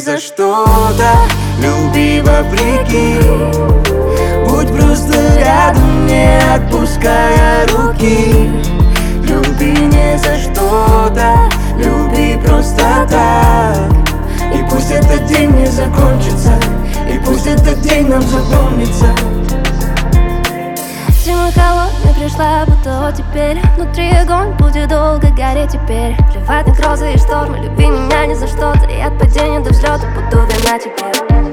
за что-то, люби вопреки. Будь просто рядом, не отпуская руки. Люби не за что-то, люби просто так. И пусть этот день не закончится, и пусть этот день нам запомнится. Зима холодная пришла, будто теперь внутри огонь будет долго гореть теперь. Плевать на грозы и штормы, люби меня не за что-то. И от падения до взлета буду верна тебе.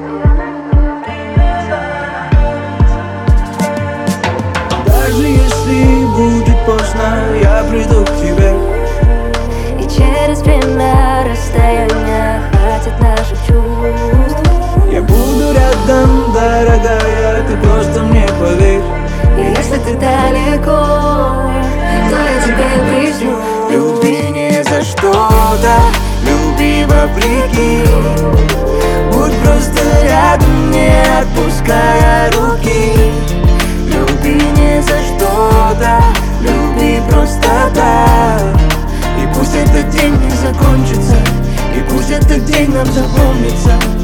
Даже если будет поздно, я приду к тебе. И через время расстояния хватит наших чувств. Я буду рядом, дорогая, ты просто мне поверь. И если ты далеко, то я тебе присню. Люби не за что-то, люби вопреки. Будь просто рядом, не отпуская руки. Люби не за что-то, люби просто так. И пусть этот день не закончится, и пусть этот день нам запомнится.